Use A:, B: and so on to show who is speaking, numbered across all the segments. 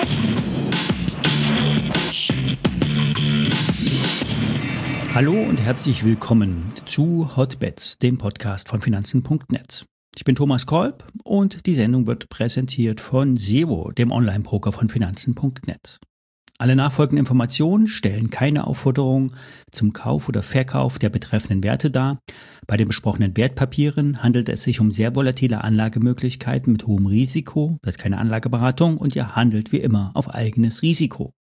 A: Hallo und herzlich willkommen zu Hotbets, dem Podcast von Finanzen.net. Ich bin Thomas Kolb und die Sendung wird präsentiert von Zero, dem Online-Broker von Finanzen.net. Alle nachfolgenden Informationen stellen keine Aufforderung zum Kauf oder Verkauf der betreffenden Werte dar. Bei den besprochenen Wertpapieren handelt es sich um sehr volatile Anlagemöglichkeiten mit hohem Risiko. Das ist keine Anlageberatung und ihr handelt wie immer auf eigenes Risiko.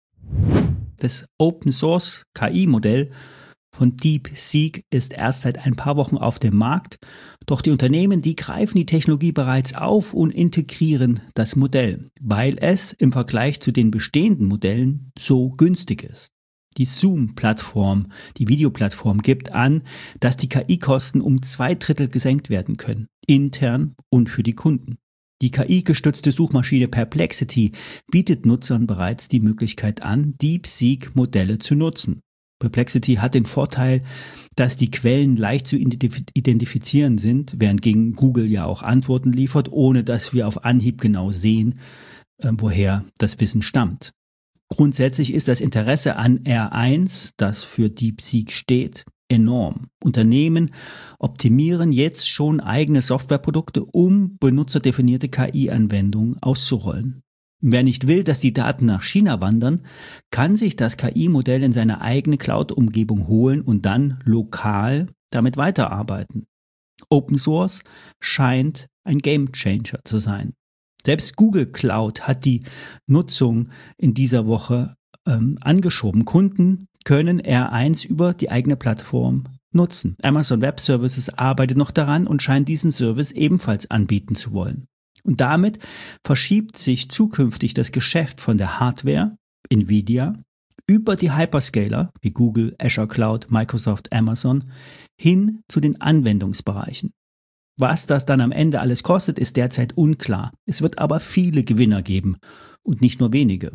A: Das Open-Source KI-Modell von DeepSeek ist erst seit ein paar Wochen auf dem Markt, doch die Unternehmen, die greifen die Technologie bereits auf und integrieren das Modell, weil es im Vergleich zu den bestehenden Modellen so günstig ist. Die Zoom-Plattform, die Videoplattform, gibt an, dass die KI-Kosten um 2/3 gesenkt werden können, intern und für die Kunden. Die KI-gestützte Suchmaschine Perplexity bietet Nutzern bereits die Möglichkeit an, DeepSeek-Modelle zu nutzen. Perplexity hat den Vorteil, dass die Quellen leicht zu identifizieren sind, während gegen Google ja auch Antworten liefert, ohne dass wir auf Anhieb genau sehen, woher das Wissen stammt. Grundsätzlich ist das Interesse an R1, das für DeepSeek steht, enorm. Unternehmen optimieren jetzt schon eigene Softwareprodukte, um benutzerdefinierte KI-Anwendungen auszurollen. Wer nicht will, dass die Daten nach China wandern, kann sich das KI-Modell in seine eigene Cloud-Umgebung holen und dann lokal damit weiterarbeiten. Open Source scheint ein Gamechanger zu sein. Selbst Google Cloud hat die Nutzung in dieser Woche angeschoben. Kunden können R1 über die eigene Plattform nutzen. Amazon Web Services arbeitet noch daran und scheint diesen Service ebenfalls anbieten zu wollen. Und damit verschiebt sich zukünftig das Geschäft von der Hardware, Nvidia, über die Hyperscaler wie Google, Azure Cloud, Microsoft, Amazon hin zu den Anwendungsbereichen. Was das dann am Ende alles kostet, ist derzeit unklar. Es wird aber viele Gewinner geben und nicht nur wenige.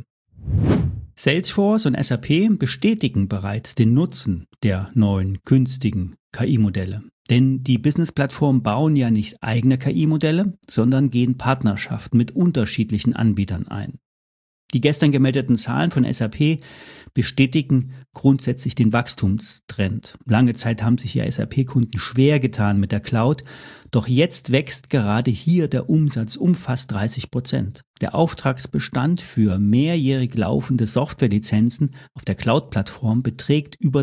A: Salesforce und SAP bestätigen bereits den Nutzen der neuen günstigen KI-Modelle. Denn die Business-Plattformen bauen ja nicht eigene KI-Modelle, sondern gehen Partnerschaften mit unterschiedlichen Anbietern ein. Die gestern gemeldeten Zahlen von SAP bestätigen grundsätzlich den Wachstumstrend. Lange Zeit haben sich ja SAP-Kunden schwer getan mit der Cloud, doch jetzt wächst gerade hier der Umsatz um fast 30%. Der Auftragsbestand für mehrjährig laufende Softwarelizenzen auf der Cloud-Plattform beträgt über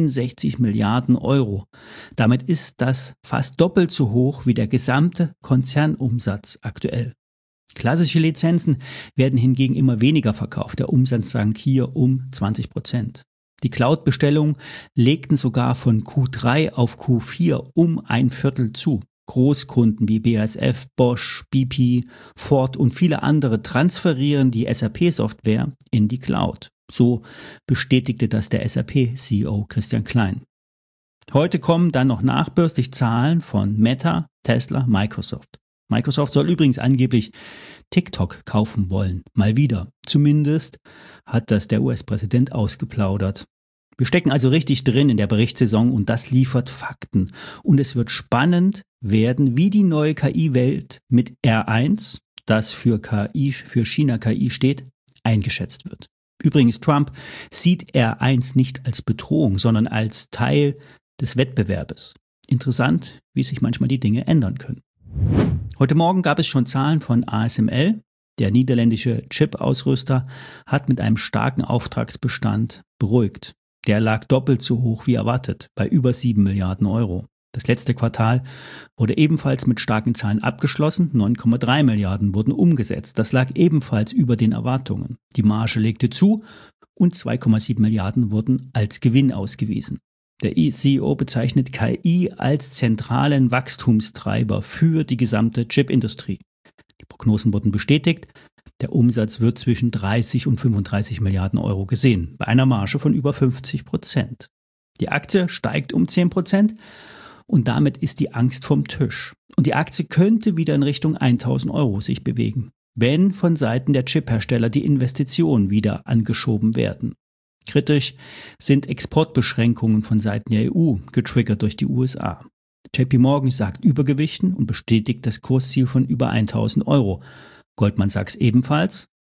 A: 63 Milliarden Euro. Damit ist das fast doppelt so hoch wie der gesamte Konzernumsatz aktuell. Klassische Lizenzen werden hingegen immer weniger verkauft. Der Umsatz sank hier um 20%. Die Cloud-Bestellungen legten sogar von Q3 auf Q4 um 1/4 zu. Großkunden wie BASF, Bosch, BP, Ford und viele andere transferieren die SAP-Software in die Cloud. So bestätigte das der SAP-CEO Christian Klein. Heute kommen dann noch nachbörslich Zahlen von Meta, Tesla, Microsoft. Microsoft soll übrigens angeblich TikTok kaufen wollen. Mal wieder. Zumindest hat das der US-Präsident ausgeplaudert. Wir stecken also richtig drin in der Berichtssaison und das liefert Fakten. Und es wird spannend werden, wie die neue KI-Welt mit R1, das für China KI steht, eingeschätzt wird. Übrigens, Trump sieht R1 nicht als Bedrohung, sondern als Teil des Wettbewerbes. Interessant, wie sich manchmal die Dinge ändern können. Heute Morgen gab es schon Zahlen von ASML. Der niederländische Chip-Ausrüster hat mit einem starken Auftragsbestand beruhigt. Der lag doppelt so hoch wie erwartet, bei über 7 Milliarden Euro. Das letzte Quartal wurde ebenfalls mit starken Zahlen abgeschlossen. 9,3 Milliarden wurden umgesetzt. Das lag ebenfalls über den Erwartungen. Die Marge legte zu und 2,7 Milliarden wurden als Gewinn ausgewiesen. Der CEO bezeichnet KI als zentralen Wachstumstreiber für die gesamte Chipindustrie. Die Prognosen wurden bestätigt. Der Umsatz wird zwischen 30 und 35 Milliarden Euro gesehen, bei einer Marge von über 50%. Die Aktie steigt um 10% und damit ist die Angst vom Tisch. Und die Aktie könnte wieder in Richtung 1.000 Euro sich bewegen, wenn von Seiten der Chiphersteller die Investitionen wieder angeschoben werden. Kritisch sind Exportbeschränkungen von Seiten der EU, getriggert durch die USA. JP Morgan sagt Übergewichten und bestätigt das Kursziel von über 1.000 Euro. Goldman Sachs ebenfalls.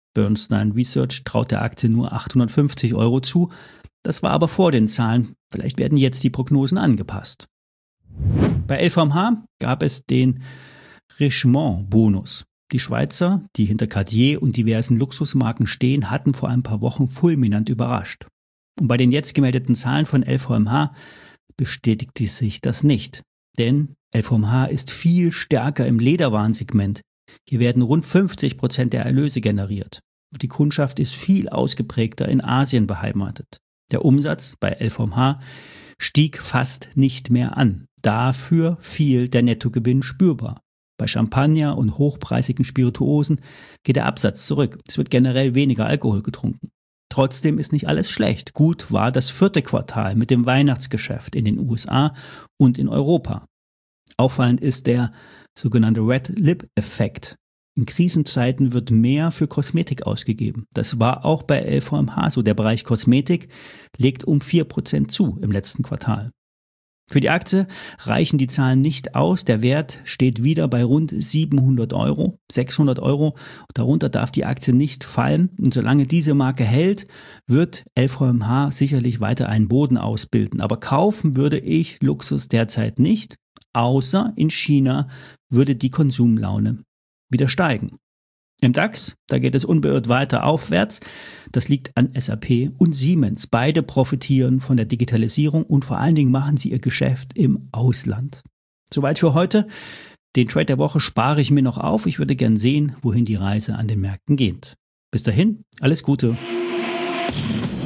A: Bernstein Research traut der Aktie nur 850 € zu. Das war aber vor den Zahlen. Vielleicht werden jetzt die Prognosen angepasst. Bei LVMH gab es den Richemont-Bonus. Die Schweizer, die hinter Cartier und diversen Luxusmarken stehen, hatten vor ein paar Wochen fulminant überrascht. Und bei den jetzt gemeldeten Zahlen von LVMH bestätigte sich das nicht. Denn LVMH ist viel stärker im Lederwarensegment. Hier werden rund 50% der Erlöse generiert. Die Kundschaft ist viel ausgeprägter in Asien beheimatet. Der Umsatz bei LVMH stieg fast nicht mehr an. Dafür fiel der Nettogewinn spürbar. Bei Champagner und hochpreisigen Spirituosen geht der Absatz zurück. Es wird generell weniger Alkohol getrunken. Trotzdem ist nicht alles schlecht. Gut war das 4. Quartal mit dem Weihnachtsgeschäft in den USA und in Europa. Auffallend ist der sogenannte Red-Lip-Effekt. In Krisenzeiten wird mehr für Kosmetik ausgegeben. Das war auch bei LVMH so. Der Bereich Kosmetik legt um 4% zu im letzten Quartal. Für die Aktie reichen die Zahlen nicht aus. Der Wert steht wieder bei rund 700 €, 600 €. Darunter darf die Aktie nicht fallen. Und solange diese Marke hält, wird LVMH sicherlich weiter einen Boden ausbilden. Aber kaufen würde ich Luxus derzeit nicht, außer in China würde die Konsumlaune wieder steigen. Im DAX, da geht es unbeirrt weiter aufwärts. Das liegt an SAP und Siemens. Beide profitieren von der Digitalisierung und vor allen Dingen machen sie ihr Geschäft im Ausland. Soweit für heute. Den Trade der Woche spare ich mir noch auf. Ich würde gern sehen, wohin die Reise an den Märkten geht. Bis dahin, alles Gute.